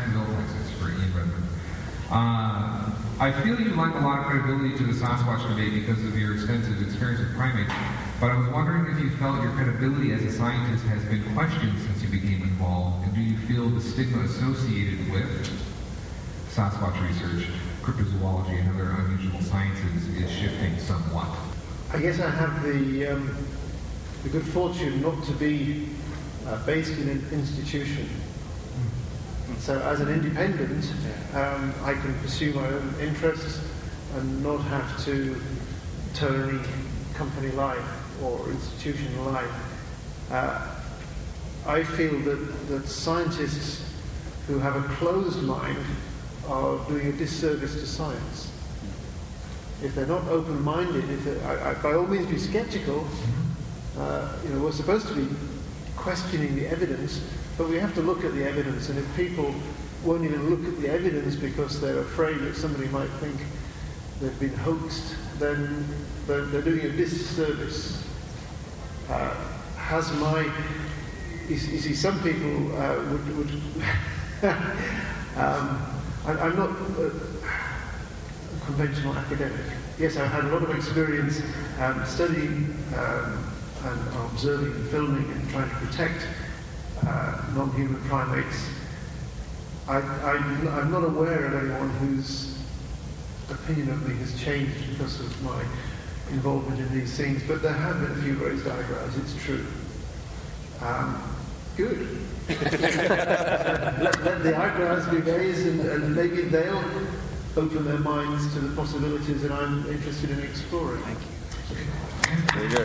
Jacksonville, Texas, for Ian Redmond. I feel you lend a lot of credibility to the Sasquatch debate because of your extensive experience with primates, but I was wondering if you felt your credibility as a scientist has been questioned since you became involved, and do you feel the stigma associated with Sasquatch research, cryptozoology, and other unusual sciences is shifting somewhat? I guess I have the good fortune not to be based in an institution. So as an independent, I can pursue my own interests and not have to toe any company line or institution line. I feel that scientists who have a closed mind are doing a disservice to science. If they're not open-minded, by all means be skeptical. We're supposed to be questioning the evidence, but we have to look at the evidence, and if people won't even look at the evidence because they're afraid that somebody might think they've been hoaxed, then they're doing a disservice. You see, some people would I'm not a conventional academic. Yes, I've had a lot of experience studying and observing and filming and trying to protect non-human primates. I'm not aware of anyone whose opinion of me has changed because of my involvement in these things, but there have been a few raised eyebrows, it's true. Good. let the eyebrows be raised, and maybe they'll open their minds to the possibilities that I'm interested in exploring. Thank you. Very good.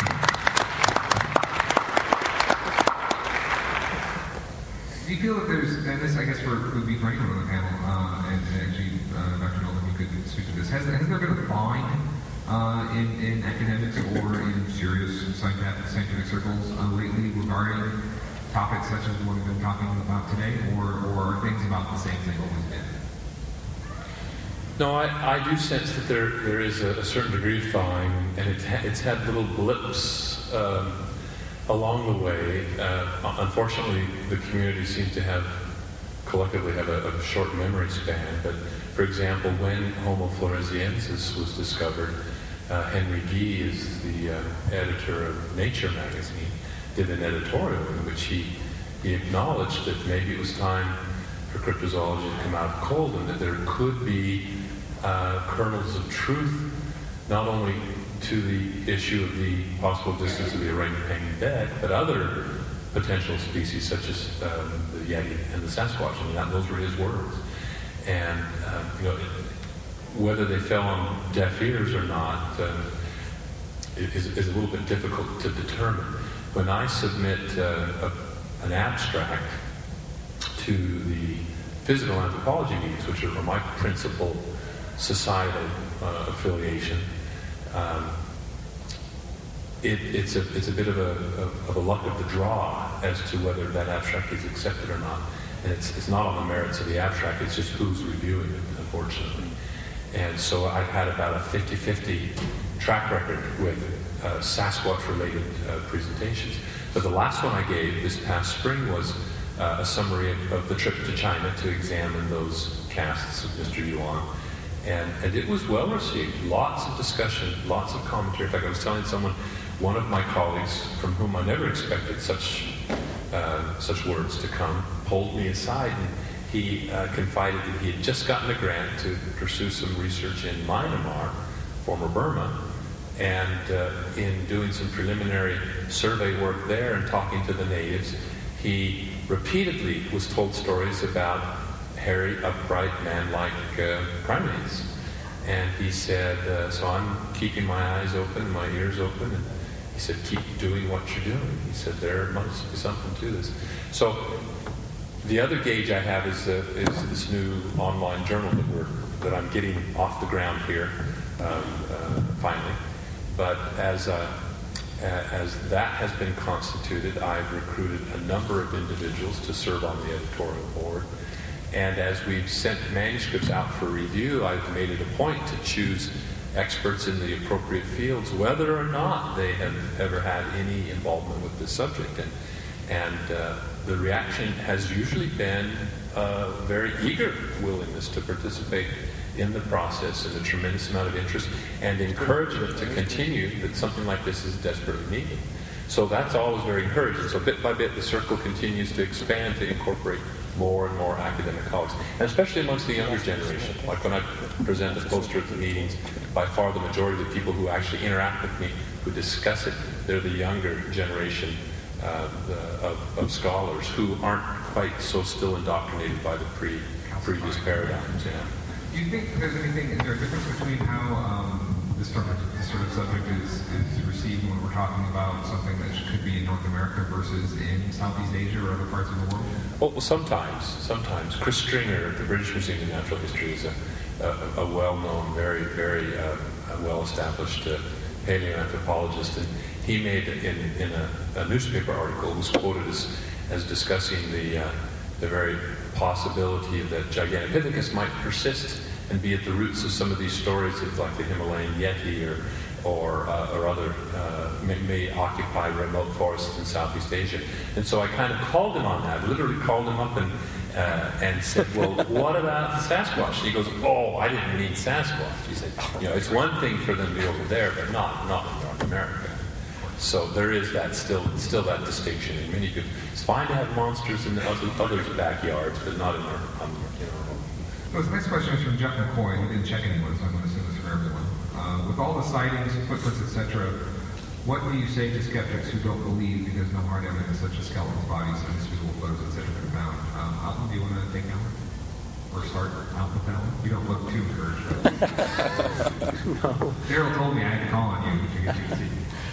Do you feel that there's, and this I guess would be for anyone on the panel, and actually Dr. Nolan, you could speak to this, has there been a find in academics or in serious scientific circles lately regarding topics such as the one we've been talking about today, or are things about the same thing always been? No, I do sense that there is a certain degree of thawing, and it's had little blips along the way. Unfortunately, the community seems to collectively have a short memory span. But for example, when Homo floresiensis was discovered, Henry Gee is the editor of Nature magazine, did an editorial in which he acknowledged that maybe it was time for cryptozoology to come out cold, and that there could be kernels of truth, not only to the issue of the possible existence of the orangutan bed, but other potential species such as the Yeti and the Sasquatch. I mean, those were his words. And whether they fell on deaf ears or not is a little bit difficult to determine. When I submit an abstract to the physical anthropology meetings, which are my principal societal affiliation, it's a bit of a luck of the draw as to whether that abstract is accepted or not. And it's not on the merits of the abstract, it's just who's reviewing it, unfortunately. And so I've had about a 50-50 track record with Sasquatch-related presentations. But the last one I gave this past spring was a summary of the trip to China to examine those casts of Mr. Yuan. And it was well received. Lots of discussion, lots of commentary. In fact, I was telling someone, one of my colleagues, from whom I never expected such words to come, pulled me aside, and he confided that he had just gotten a grant to pursue some research in Myanmar, former Burma, and in doing some preliminary survey work there and talking to the natives, he repeatedly was told stories about hairy, upright, man-like primates. And he said, so I'm keeping my eyes open, my ears open, and he said, keep doing what you're doing. He said, there must be something to this. So the other gauge I have is this new online journal that I'm getting off the ground here, finally. But as that has been constituted, I've recruited a number of individuals to serve on the editorial board. And as we've sent manuscripts out for review, I've made it a point to choose experts in the appropriate fields, whether or not they have ever had any involvement with this subject. And the reaction has usually been a very eager willingness to participate in the process and a tremendous amount of interest and encouragement to continue that something like this is desperately needed. So that's always very encouraging. So bit by bit, the circle continues to expand to incorporate more and more academic colleagues, and especially amongst the younger generation. Like when I present a poster at the meetings, by far the majority of the people who actually interact with me, who discuss it, they're the younger generation of scholars who aren't quite so still indoctrinated by the previous paradigms. Yeah. Do you think there's anything, is there a difference between how this sort of subject is received when we're talking about something that could be in North America versus in Southeast Asia or other parts of the world? Well, sometimes. Chris Stringer at the British Museum of Natural History is a well-known, very well-established paleoanthropologist, and he made in a newspaper article was quoted as discussing the very possibility that Gigantopithecus might persist and be at the roots of some of these stories of like the Himalayan Yeti or other may occupy remote forests in Southeast Asia. And so I kind of called him on that, literally called him up and said, well, what about Sasquatch? And he goes, oh, I didn't mean Sasquatch. He said, it's one thing for them to be over there, but not in North America. So there is that still that distinction in many people. It's fine to have monsters in the others' backyards, but not in our So the next question is from Jeff McCoy. We didn't check anyone, so I'm going to assume this for everyone. With all the sightings, footprints, etc., what do you say to skeptics who don't believe because no hard evidence such as skeletons, bodies, individual photos, etc. have been found? Alton, do you want to take that one? Or start out with that one? You don't look too encouraged. No. Daryl told me I had to call on you to get you to see.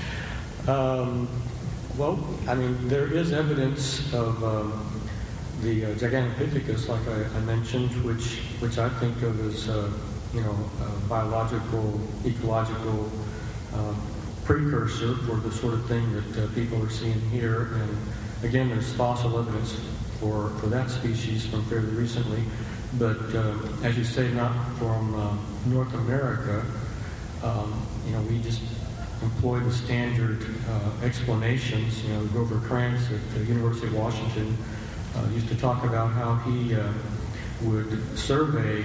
Well, I mean, there is evidence of the Gigantopithecus, like I mentioned, which I think of as biological, ecological precursor for the sort of thing that people are seeing here. And again, there's fossil evidence for that species from fairly recently, but as you say, not from North America. We just employ the standard explanations. Grover Krantz at the University of Washington used to talk about how he would survey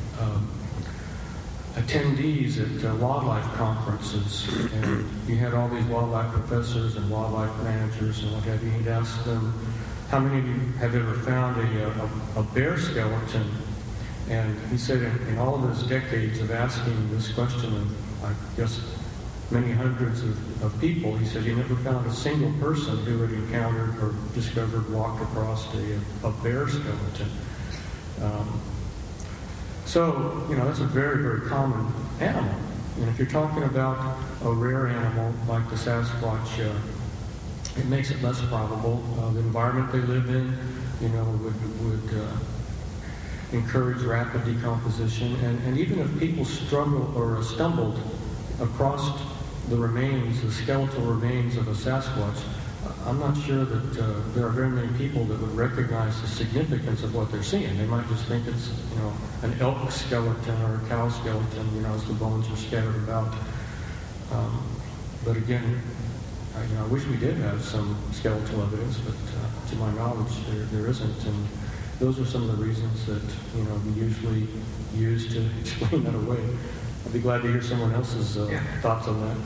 attendees at wildlife conferences, and you had all these wildlife professors and wildlife managers and what have you. He'd ask them, how many of you have ever found a bear skeleton? And he said in all of his decades of asking this question of, I guess, many hundreds of people, he said he never found a single person who had encountered or discovered, walked across a bear skeleton. So, that's a very, very common animal. And if you're talking about a rare animal like the Sasquatch, it makes it less probable. The environment they live in, would encourage rapid decomposition. And even if people struggle or stumbled across the skeletal remains of a Sasquatch, I'm not sure that there are very many people that would recognize the significance of what they're seeing. They might just think it's, an elk skeleton or a cow skeleton, as the bones are scattered about. But again, I wish we did have some skeletal evidence, but to my knowledge, there isn't. And those are some of the reasons that, we usually use to explain that away. I'd be glad to hear someone else's thoughts on that.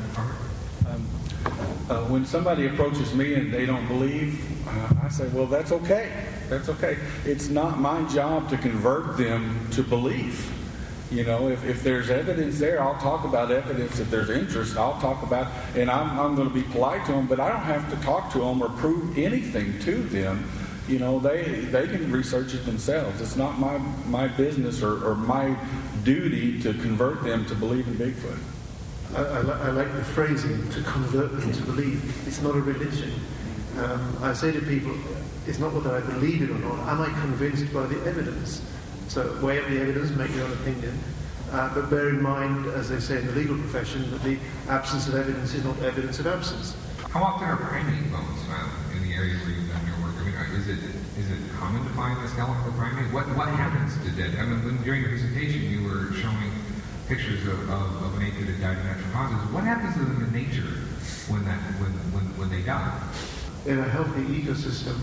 When somebody approaches me and they don't believe, I say, well, that's okay. That's okay. It's not my job to convert them to belief. If there's evidence there, I'll talk about evidence. If there's interest, I'll talk about, and I'm going to be polite to them, but I don't have to talk to them or prove anything to them. They can research it themselves. It's not my business or my duty to convert them to believe in Bigfoot. I like the phrasing, to convert them to believe. It's not a religion. I say to people, it's not whether I believe it or not. Am I convinced by the evidence? So weigh up the evidence, make your own opinion. But bear in mind, as they say in the legal profession, that the absence of evidence is not evidence of absence. How often are primate bones found in the area where you've done your work? Is it common to find a skeletal primate? What happens to dead? During the presentation, you were showing pictures of an ape that died of natural causes. What happens to them in nature when they die? In a healthy ecosystem,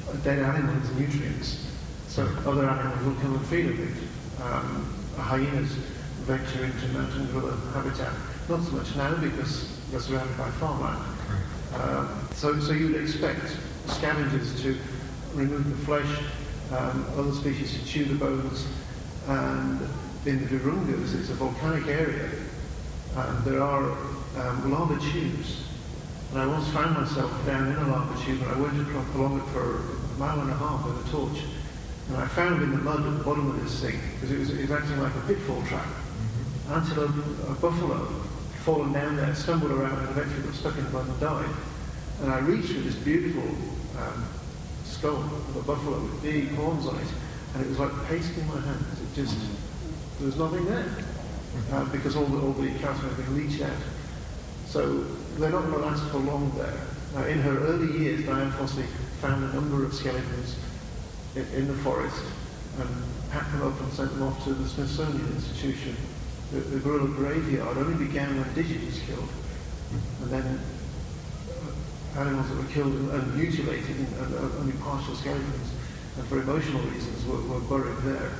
a dead animal's nutrients. So other animals will come and feed on it. Hyenas venture into mountain gorilla habitat. Not so much now because they're surrounded by farmland. So you'd expect scavengers to remove the flesh, other species to chew the bones, and in the Virungas, it's a volcanic area, and there are lava tubes. And I once found myself down in a lava tube, and I went along it for a mile and a half with a torch. And I found in the mud at the bottom of this thing, because it was acting like a pitfall trap, until a buffalo had fallen down there, stumbled around, and eventually got stuck in the mud and died. And I reached for this beautiful skull of a buffalo with big horns on it, and it was like paste in my hands. It just, there was nothing there, because all the calcium had been leached out. So they're not going to last for long there. Now, in her early years, Diane Fossey found a number of skeletons in the forest and packed them up and sent them off to the Smithsonian Institution. The gorilla graveyard only began when Digit was killed. And then animals that were killed and mutilated and only partial skeletons, and for emotional reasons were buried there.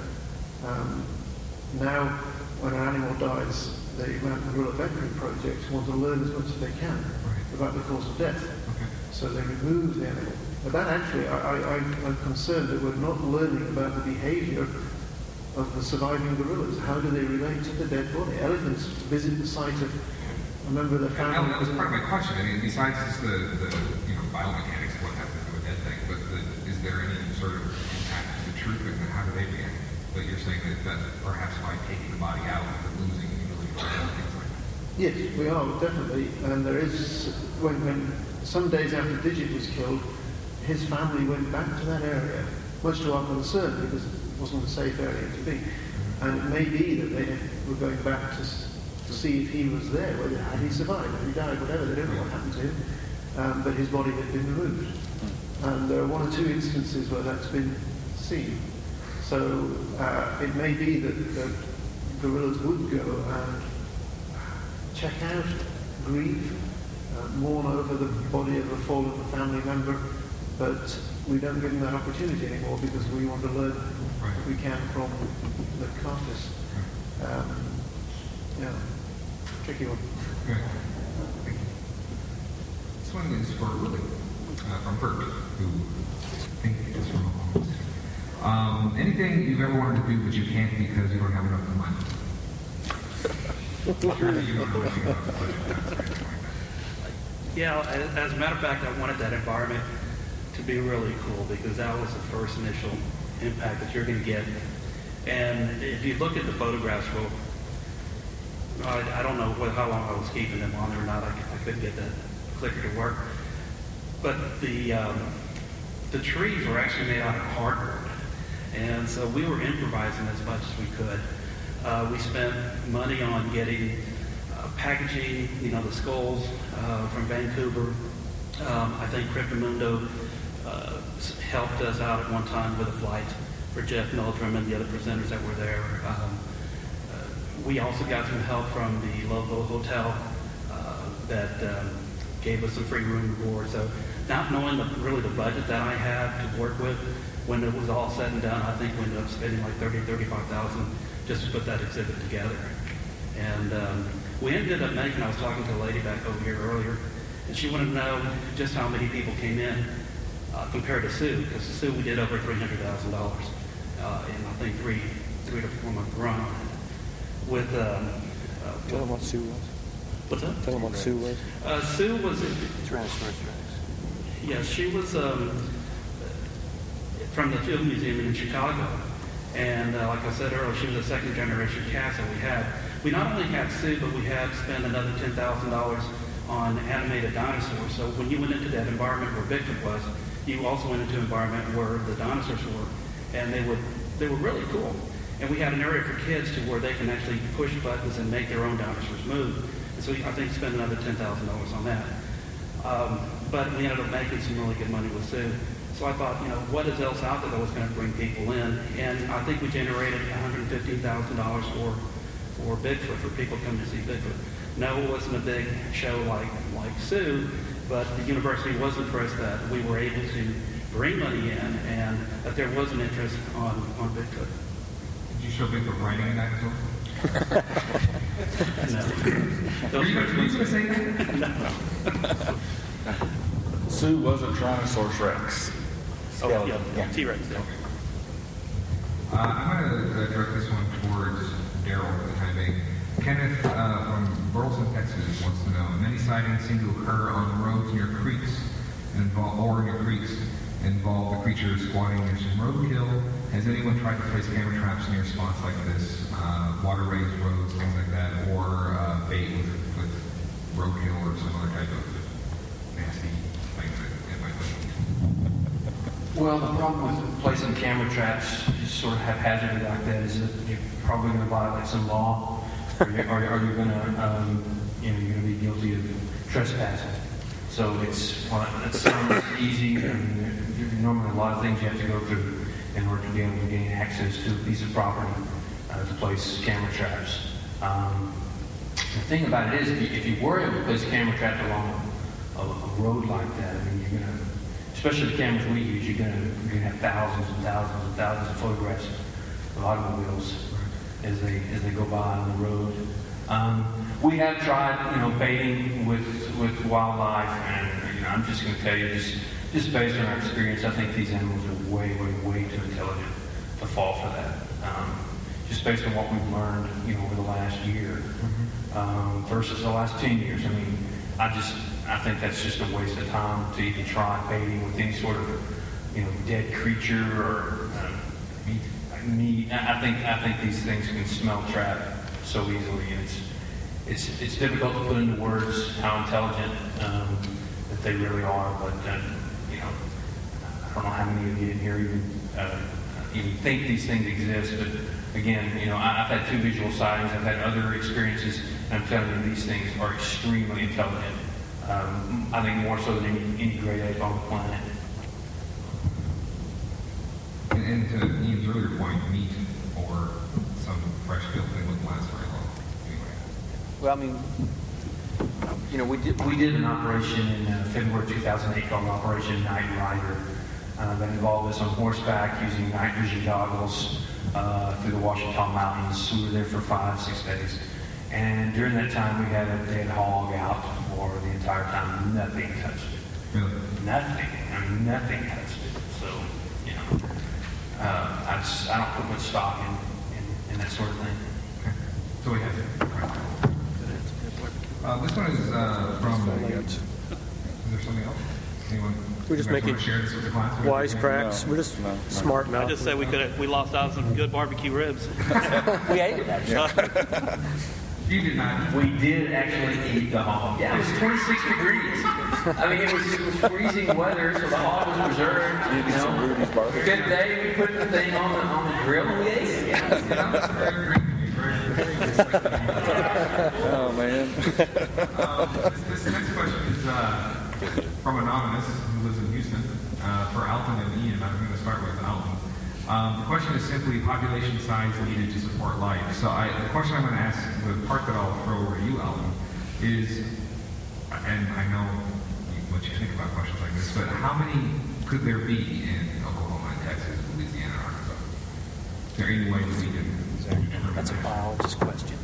Now, when an animal dies, the Mountain Gorilla Veterinary Project want to learn as much as they can about the cause of death. So they remove the animal. But that actually, I'm concerned that we're not learning about the behavior of the surviving gorillas. How do they relate to the dead body? Elephants visit the site of, I remember the family. That was part of my question. I mean, besides just the biomechanics of what happens to a dead thing, but is there any sort of impact to the truth, and how do they react? But you're saying that perhaps by taking the body out, they're losing the ability to do things like that. Yes, we are, definitely. And there is, when some days after Digit was killed, his family went back to that area, much to our concern, because it wasn't a safe area to be. And it may be that they were going back to see if he was there, whether had he survived, had he died, whatever. They don't know what happened to him. But his body had been removed. And there are one or two instances where that's been seen. So it may be that gorillas would go and check out, grieve, mourn over the body of a fallen family member, but we don't give them that opportunity anymore because we want to learn what we can from the carcass. Tricky one. Okay. Thank you. This one is for Willie, from Bert, who I think is from Oklahoma. Anything you've ever wanted to do but you can't because you don't have enough money? Surely you don't know anything about the budget. Yeah, as a matter of fact, I wanted that environment to be really cool because that was the first initial impact that you're going to get. And if you look at the photographs, well, I don't know how long I was keeping them on there or not. I couldn't get that clicker to work. But the trees were actually made out of cardboard. And so we were improvising as much as we could. We spent money on getting packaging, the skulls from Vancouver. I think Cryptomundo helped us out at one time with a flight for Jeff Meldrum and the other presenters that were there. We also got some help from the local hotel that gave us some free room and board. So not knowing really the budget that I had to work with, when it was all said and done, I think we ended up spending like $35,000 just to put that exhibit together. And we ended up making, I was talking to a lady back over here earlier, and she wanted to know just how many people came in compared to Sue, because Sue we did over $300,000 in I think 3 to 4 month run. With Tell them what Sue was. what's that? Tell them what Sue was. Sue was Tyrannosaurus Rex. yes, she was from the Field Museum in Chicago, and like I said earlier, she was a second generation cast that we had. We not only had Sue, but we had spent another $10,000 on animated dinosaurs. So when you went into that environment where Bigfoot was, you also went into an environment where the dinosaurs were, and they were really cool. And we had an area for kids to where they can actually push buttons and make their own dinosaurs move. And so I think spend another $10,000 on that. But we ended up making some really good money with Sue. So I thought, what is else out there that was going to bring people in? And I think we generated $115,000 for Bigfoot, for people coming to see Bigfoot. No, it wasn't a big show like Sue, but the university was impressed that we were able to bring money in, and that there was an interest on Bigfoot. Did you show Bigfoot writing in that as well? No. Were you going to say that? Sue was a Tyrannosaurus Rex. Oh, yeah, T-Rex. Yeah. I'm going to direct this one towards Daryl for the time being. Kenneth from Burleson, Texas, wants to know: many sightings seem to occur on the roads near creeks involve the creature squatting near some roadkill. Has anyone tried to place camera traps near spots like this, water raised roads, things like that, or bait with roadkill or some other type of nasty things that it might be? Well, the problem with placing camera traps, just sort of haphazardly like that, is that you're probably going to violate some law, or you're going to, you're going to be guilty of trespassing. So it sounds easy. I mean, there's normally a lot of things you have to go through in order to be able to gain access to a piece of property to place camera traps. The thing about it is, if you were able to place camera traps along a road like that, I mean, you're going to, especially the cameras we use, you're going to have thousands and thousands and thousands of photographs of automobiles as they go by on the road. We have tried, baiting with wildlife, and I'm just going to tell you, just based on our experience, I think these animals are way, way, way too intelligent to fall for that. Just based on what we've learned, over the last year versus the last 10 years. I mean, I think that's just a waste of time to even try baiting with any sort of, dead creature or meat. I think these things can smell trap so easily, and it's difficult to put into words how intelligent that they really are. But I don't know how many of you in here even think these things exist. But again, I've had 2 visual sightings. I've had other experiences, and I'm telling you, these things are extremely intelligent. I think more so than any great ape on the planet. And to Ian's earlier point, meat or some fresh kill thing wouldn't last very long. Anyway. Well, I mean, we did an operation in February 2008 called Operation Night Rider that involved us on horseback using night vision goggles through the Ouachita Mountains. We were there for 5-6 days. And during that time, we had a dead hog out for the entire time. Nothing touched it. Really? Nothing. I mean, nothing touched it. So, I don't put much stock in that sort of thing. Okay. So we have this one is from. Is there something else? Anyone? We're just you guys making wanna share this with the class? wisecracks. We're just smart mouth. I just said we lost out on some good barbecue ribs. We ate it, actually. You did not. We did actually eat the hog. Yeah, it was 26 degrees. I mean, it was freezing weather, so the hog was preserved. Good day, we put the thing on the grill and we ate it. Yeah. Oh, man. This next question is from Anonymous, who lives in Houston, for Alton and Ian. I'm going to start with Alton. The question is simply population size needed to support life. So the question I'm going to ask, the part that I'll throw over to you, Alton, is, and I know what you think about questions like this, but how many could there be in Oklahoma, Texas, Louisiana, Arkansas? Is there any way that we can determine That's a that? biologist question.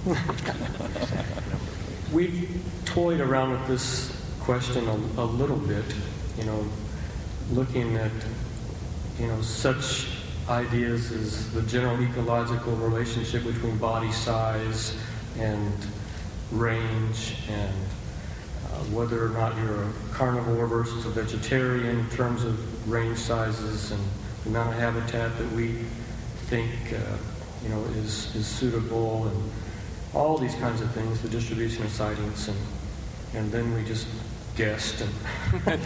We've toyed around with this question a little bit, looking at, such ideas as the general ecological relationship between body size and range, and whether or not you're a carnivore versus a vegetarian in terms of range sizes and the amount of habitat that we think is suitable, and all these kinds of things, the distribution of sightings, and then we just guessed, and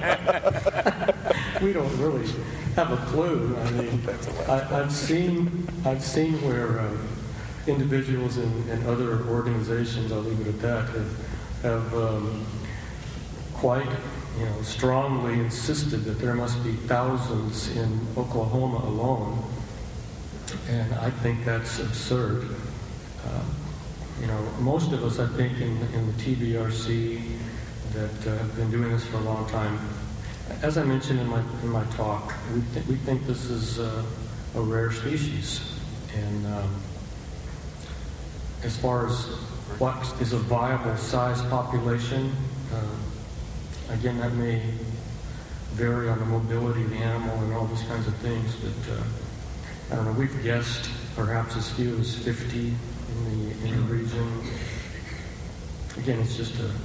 we don't really have a clue. I mean, I've seen where individuals and other organizations, I'll leave it at that, have quite strongly insisted that there must be thousands in Oklahoma alone, and I think that's absurd. Most of us, I think, in the TBRC that have been doing this for a long time, As I mentioned in my talk, we think this is a rare species, and as far as what is a viable size population, again, that may vary on the mobility of the animal and all those kinds of things, but I don't know, we've guessed perhaps as few as 50 in the region. Again, it's just a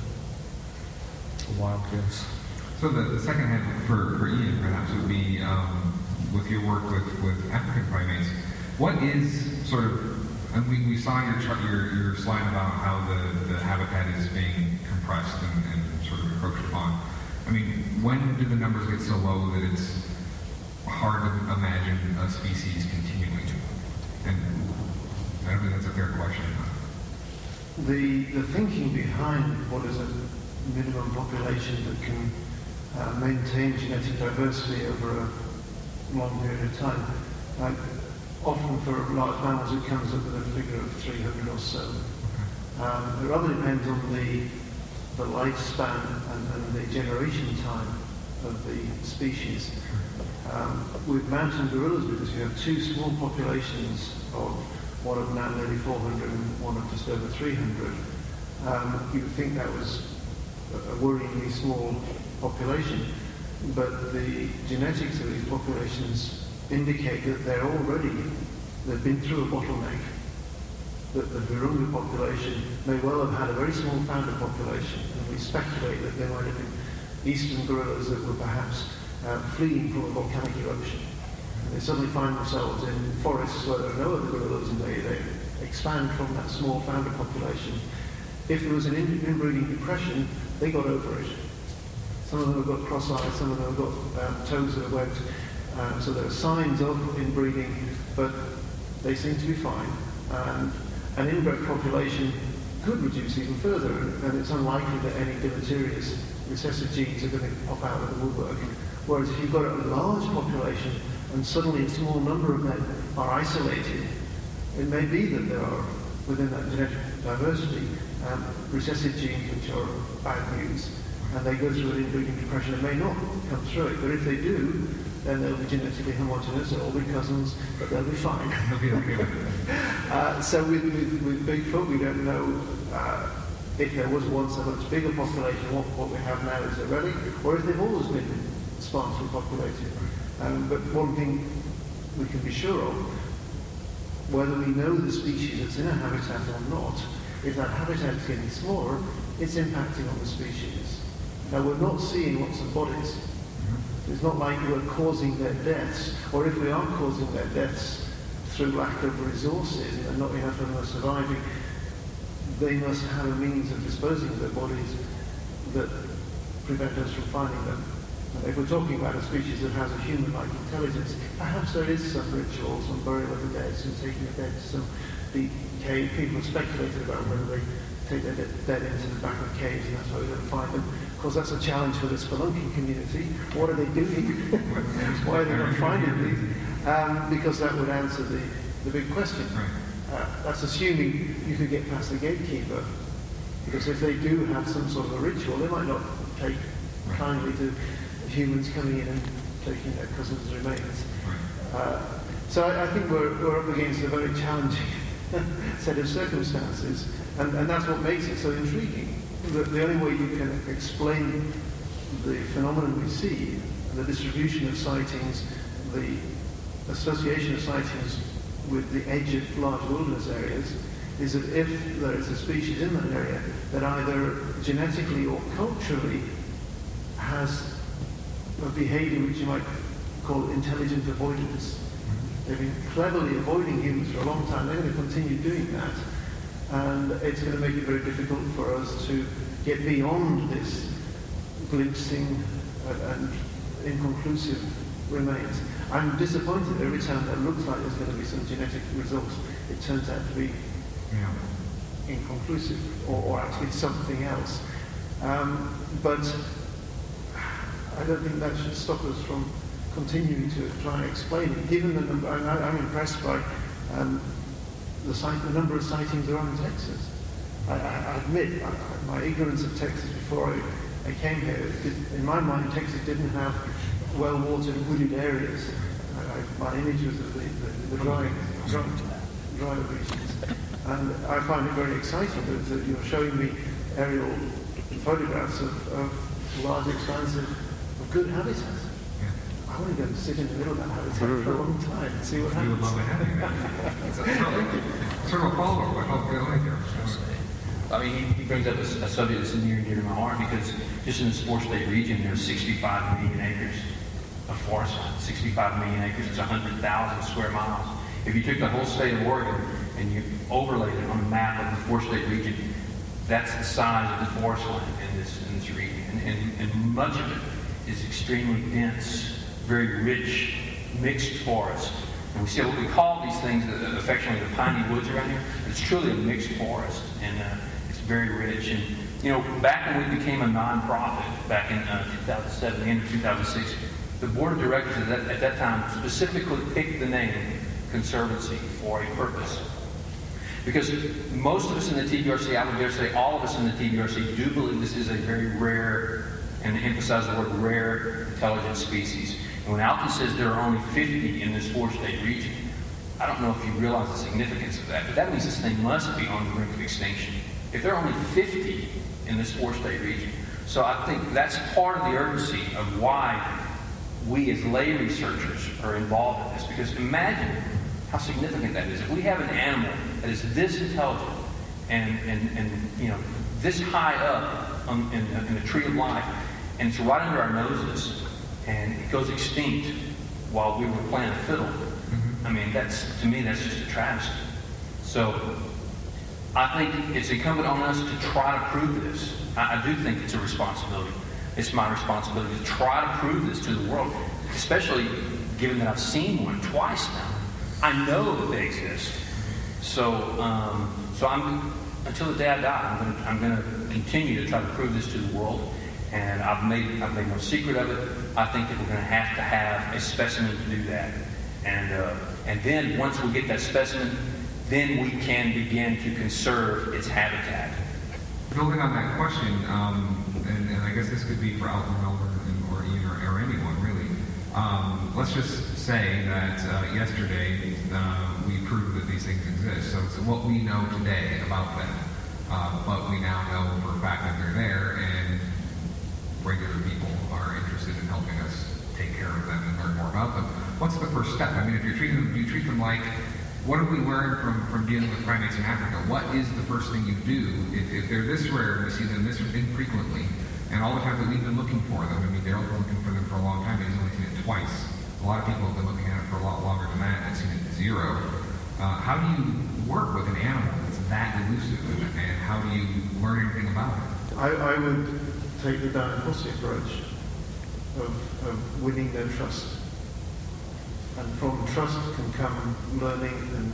wild guess. So the second half for Ian perhaps would be with your work with African primates. What is sort of, and we saw your slide about how the habitat is being compressed and sort of encroached upon. I mean, when do the numbers get so low that it's hard to imagine a species continuing? And I don't think that's a fair question. The thinking behind what is a minimum population that can maintain genetic diversity over a long period of time, often for large mammals it comes up with a figure of 300 or so. It rather depends on the lifespan and the generation time of the species. With mountain gorillas, because you have two small populations of one of now nearly 400 and one of just over 300, you would think that was a worryingly small population, but the genetics of these populations indicate that they've been through a bottleneck, that the Virunga population may well have had a very small founder population, and we speculate that there might have been eastern gorillas that were perhaps fleeing from a volcanic eruption. And they suddenly find themselves in forests where there are no other gorillas, and they expand from that small founder population. If there was an inbreeding depression, they got over it. Some of them have got cross-eyed, some of them have got toes that are webbed. So there are signs of inbreeding, but they seem to be fine. And an inbred population could reduce even further, and it's unlikely that any deleterious recessive genes are going to pop out of the woodwork. Whereas if you've got a large population and suddenly a small number of them are isolated, it may be that there are, within that genetic diversity, recessive genes which are bad news, and they go through an inbreeding depression and may not come through it. But if they do, then they'll be genetically homogeneous, they'll all be cousins, but they'll be fine. They'll be okay with it. So with Bigfoot, we don't know if there was once a much bigger population, what we have now is a relic, or if they've always been sparsely populated. But one thing we can be sure of, whether we know the species that's in a habitat or not, if that habitat is getting smaller, it's impacting on the species. Now, we're not seeing lots of bodies. It's not like we're causing their deaths, or if we are causing their deaths through lack of resources and not enough of them are surviving, they must have a means of disposing of their bodies that prevent us from finding them. And if we're talking about a species that has a human-like intelligence, perhaps there is some ritual, some burial of the dead, some taking the dead to some deep cave. People have speculated about whether they take their dead into the back of caves and that's how we're going to find them. Of course, that's a challenge for the spelunking community. What are they doing? Why are they not finding these? Because that would answer the big question. That's assuming you could get past the gatekeeper. Because if they do have some sort of a ritual, they might not take kindly to humans coming in and taking their cousin's remains. So I think we're up against a very challenging set of circumstances, and that's what makes it so intriguing. The only way you can explain the phenomenon we see, the distribution of sightings, the association of sightings with the edge of large wilderness areas, is that if there is a species in that area that either genetically or culturally has a behavior which you might call intelligent avoidance. They've been cleverly avoiding humans for a long time. They're going to continue doing that. And it's going to make it very difficult for us to get beyond this glimpsing and inconclusive remains. I'm disappointed every time that looks like there's going to be some genetic results, it turns out to be inconclusive or actually something else. But I don't think that should stop us from continuing to try and explain it, given the number. I'm impressed by the number of sightings there are in Texas. I admit my ignorance of Texas before I I came here, in my mind, Texas didn't have well-watered, wooded areas. My image was of the dry regions. And I find it very exciting that you're showing me aerial photographs of large expanses of good habitat. I want to go and sit in the middle of that habitat for a long time and see what happens. You would love to have that. Sort of a follow-up. I hope you like it. I mean, he brings up a subject that's near and dear to my heart because just in the Sports State region, there's 65 million acres of forest land. 65 million acres, it's 100,000 square miles. If you took the whole state of Oregon and you overlaid it on a map of the Sports State region, that's the size of the forest land in this region. And much of it is extremely dense, very rich, mixed forest. And we see what we call these things affectionately the piney woods around here. It's truly a mixed forest, and it's very rich. And you know, back when we became a nonprofit, back in 2007, the end of 2006, the board of directors at that time specifically picked the name Conservancy for a purpose. Because most of us in the TBRC, I would dare say all of us in the TBRC, do believe this is a very rare, and emphasize the word rare, intelligent species. And when Alton says there are only 50 in this Sports State region, I don't know if you realize the significance of that, but that means this thing must be on the brink of extinction. If there are only 50 in this Sports State region, so I think that's part of the urgency of why we as lay researchers are involved in this. Because imagine how significant that is. If we have an animal that is this intelligent and you know, this high up in the tree of life, and it's right under our noses, and it goes extinct while we were playing a fiddle. I mean, to me, that's just a travesty. So I think it's incumbent on us to try to prove this. I do think it's a responsibility. It's my responsibility to try to prove this to the world, especially given that I've seen one twice now. I know that they exist. So I'm, until the day I die, I'm going to continue to try to prove this to the world. And I've made no secret of it. I think that we're going to have a specimen to do that. And then once we get that specimen, then we can begin to conserve its habitat. Building on that question, and I guess this could be for Alton, Melbourne, or Ian, or anyone really. Let's just say that yesterday we proved that these things exist. So it's what we know today about them, but we now know for a fact that they're there, and regular people are interested in helping us take care of them and learn more about them. What's the first step? I mean, if you're treating them, do you treat them like, what have we learned from dealing with primates in Africa? What is the first thing you do if they're this rare and we see them this infrequently, and all the time that we've been looking for them? I mean, Daryl's been looking for them for a long time, and he's only seen it twice. A lot of people have been looking at it for a lot longer than that and seen it zero. How do you work with an animal that's that elusive, and how do you learn anything about it? I would take the Dan Fossey approach of winning their trust. And from trust can come learning and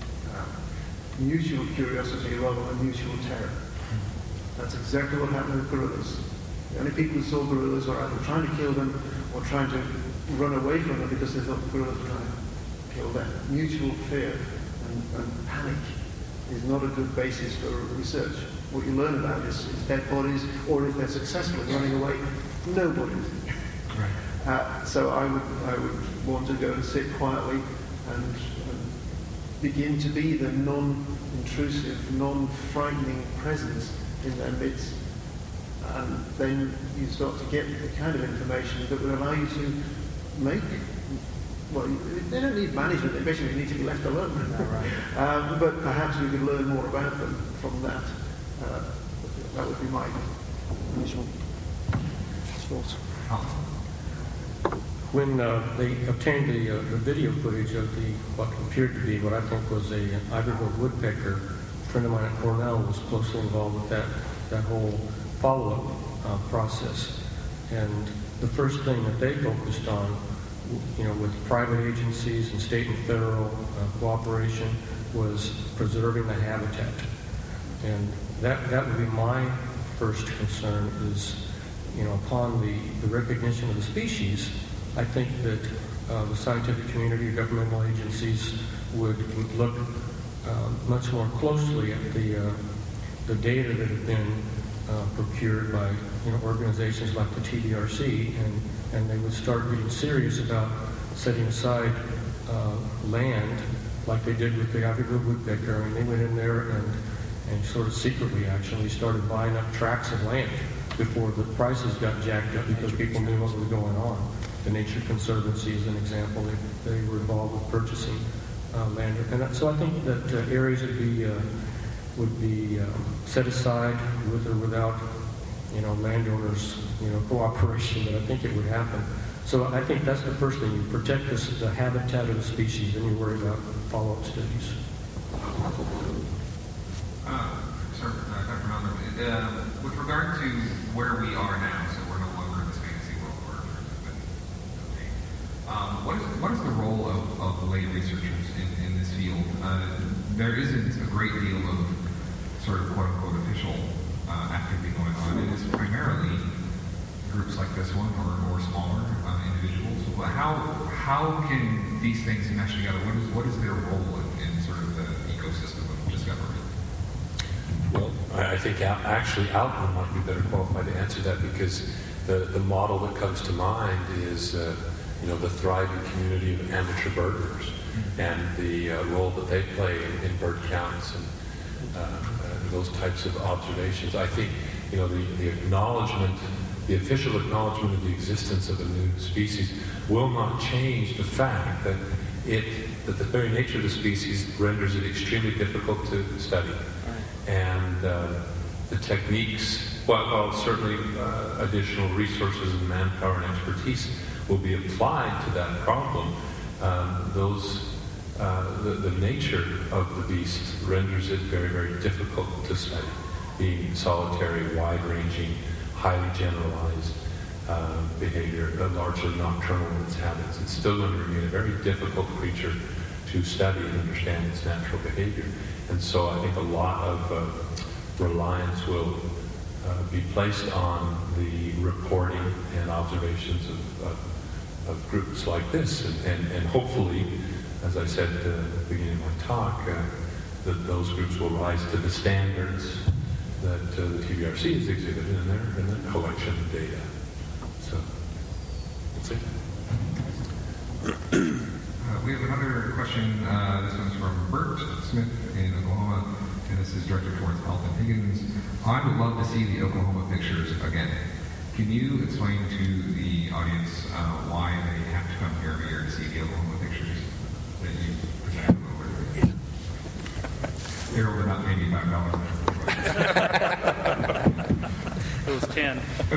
mutual curiosity rather than mutual terror. That's exactly what happened with gorillas. The only people who saw gorillas were either trying to kill them or trying to run away from them because they thought gorillas were trying to kill them. Mutual fear and panic is not a good basis for research. What you learn about is dead bodies, or if they're successful in running away, no bodies. Right. So I would want to go and sit quietly and begin to be the non-intrusive, non-frightening presence in their midst. And then you start to get the kind of information that would allow you to make, well, they don't need management, they basically need to be left alone. Right. But perhaps we could learn more about them from that. That would be my initial thoughts. When they obtained the video footage of what appeared to be what I think was a Ivory-billed woodpecker, a friend of mine at Cornell was closely involved with that whole follow-up process. And the first thing that they focused on, with private agencies and state and federal cooperation, was preserving the habitat. And that would be my first concern is, upon the recognition of the species, I think that the scientific community or governmental agencies would look much more closely at the data that have been procured by organizations like the TDRC, and they would start getting serious about setting aside land like they did with the Africa woodpecker. I mean, they went in there and sort of secretly actually started buying up tracts of land before the prices got jacked up because people knew what was going on. The Nature Conservancy is an example. They were involved with purchasing land. And so I think that areas would be set aside with or without landowners cooperation, but I think it would happen. So I think that's the first thing. You protect the habitat of the species, then you worry about follow-up studies. Sir, Dr. Melvin, with regard to where we are now, so we're no longer in this fantasy world where Earth has been, what is the role of the lay researchers in this field? There isn't a great deal of sort of quote-unquote official activity going on. It is primarily groups like this one or smaller individuals. How can these things mesh together? What is their role in sort of the ecosystem of discovery? Well, I think actually Alton might be better qualified to answer that, because the model that comes to mind is the thriving community of amateur birders and the role that they play in bird counts and those types of observations. I think the acknowledgement, the official acknowledgement of the existence of a new species will not change the fact that the very nature of the species renders it extremely difficult to study. And the techniques, while certainly additional resources and manpower and expertise will be applied to that problem, the nature of the beast renders it very, very difficult to study. Being solitary, wide-ranging, highly generalized behavior, largely nocturnal in its habits, it's still going to remain a very difficult creature to study and understand its natural behavior. And so I think a lot of reliance will be placed on the reporting and observations of groups like this. And hopefully, as I said at the beginning of my talk, that those groups will rise to the standards that the TBRC has exhibited in their collection of data. So, that's it. We have another question. This one's from Bert Smith in Oklahoma, and this is directed towards Alton Higgins. I would love to see the Oklahoma pictures again. Can you explain to the audience why they have to come here every year to see the Oklahoma pictures that you presented over? Harold did not pay me $5. It was 10.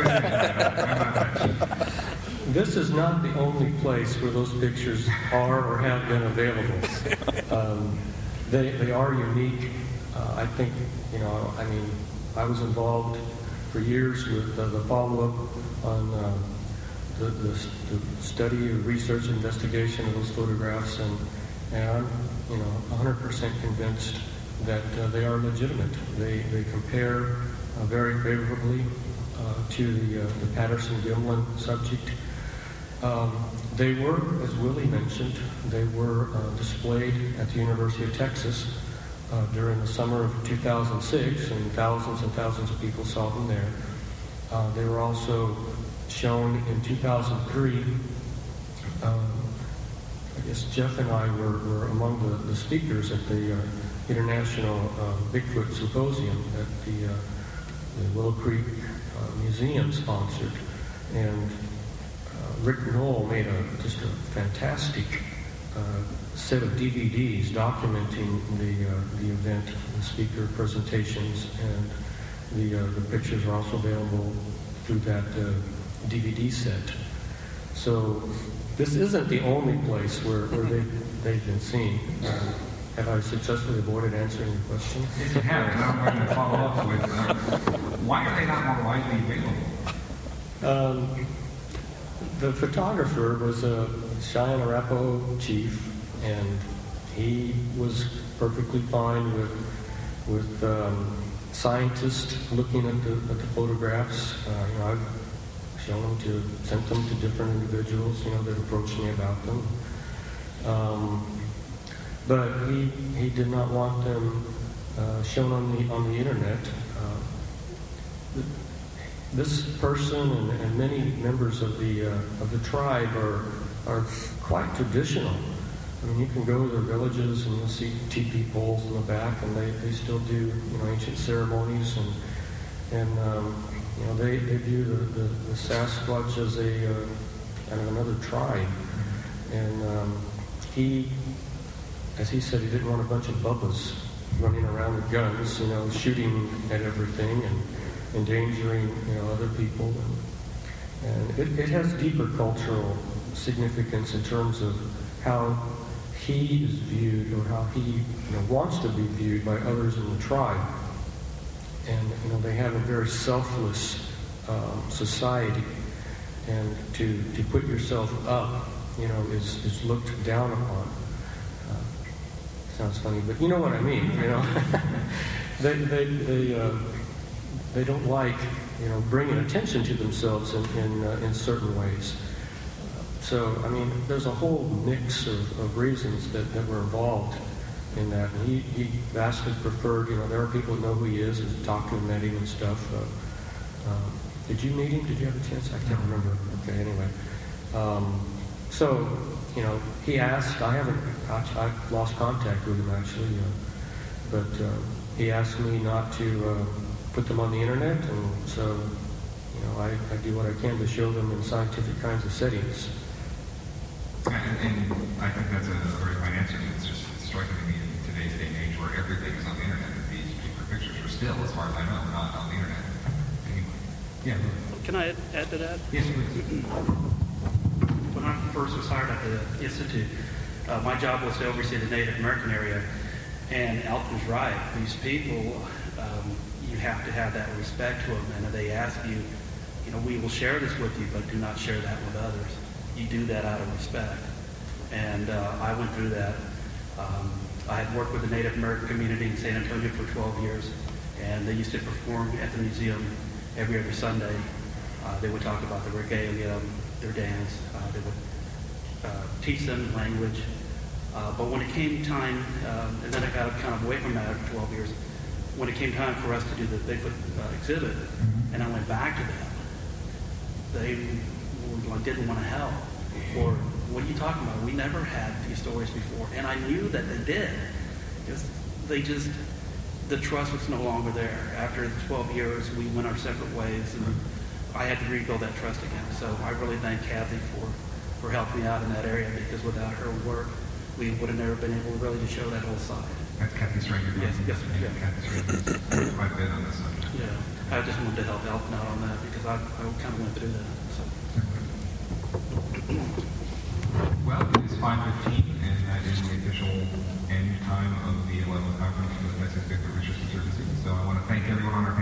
This is not the only place where those pictures are or have been available. They are unique. I think, I was involved for years with the follow-up on the study or research investigation of those photographs, and I'm 100% convinced that they are legitimate. They compare very favorably to the Patterson-Gimlin subject. They were, as Willie mentioned, they were displayed at the University of Texas during the summer of 2006, and thousands of people saw them there. They were also shown in 2003. I guess Jeff and I were among the speakers at the International Bigfoot Symposium that the Willow Creek Museum sponsored, and Rick Knoll made just a fantastic set of DVDs documenting the event, the speaker presentations, and the pictures are also available through that DVD set. So this isn't the only place where they've been seen. Have I successfully avoided answering your question? Yes, you have, and I'm going to follow up with why are they not more widely available? The photographer was a Cheyenne Arapaho chief, and he was perfectly fine with scientists looking at the photographs. I've sent them to different individuals, that approached me about them. But he did not want them shown on the internet. this person and many members of the tribe are quite traditional. I mean, you can go to their villages and you'll see teepee poles in the back, and they still do ancient ceremonies, and they view the Sasquatch as a kind of another tribe. And he, as he said, he didn't want a bunch of bubbas running around with guns, shooting at everything and endangering, other people. And it has deeper cultural significance in terms of how he is viewed, or how he wants to be viewed by others in the tribe. And they have a very selfless society, and to put yourself up, is looked down upon. Sounds funny, but you know what I mean. They don't like bringing attention to themselves in certain ways. So I mean, there's a whole mix of reasons that were involved in that. And he vastly preferred. There are people who know who he is and talked to him, met him and stuff. Did you meet him? Did you have a chance? I can't remember. Okay, anyway. So, he asked, I've lost contact with him actually, but he asked me not to put them on the internet, and so, I do what I can to show them in scientific kinds of settings. And I think that's a very fine answer. It's just striking to me in today's day and age where everything is on the internet. These particular pictures are still, as far as I know, not on the internet. Yeah. Can I add to that? Yes, please. When I first was hired at the Institute, my job was to oversee the Native American area. And Elton's right. These people, you have to have that respect to them. And if they ask you, we will share this with you, but do not share that with others. You do that out of respect. And I went through that. I had worked with the Native American community in San Antonio for 12 years. And they used to perform at the museum every other Sunday. They would talk about the regalia, their dance. They would teach them language. But when it came time, and then I got kind of away from that after 12 years, when it came time for us to do the Bigfoot exhibit, and I went back to them, they didn't want to help. Or, what are you talking about? We never had these stories before. And I knew that they did. The trust was no longer there. After 12 years, we went our separate ways, and I had to rebuild that trust again. So I really thank Kathy for helping me out in that area, because without her work, we would have never been able really to show that whole side. That's Kathy Stranger. Yes. Kathy Stranger. Quite a bit on this subject. Yeah, I just wanted to help Elton out on that, because I kind of went through that. So. Well, it is 5:15, and that is the official end time of the 11th conference for the Texas Bigfoot Research Conservancy. So I want to thank everyone on our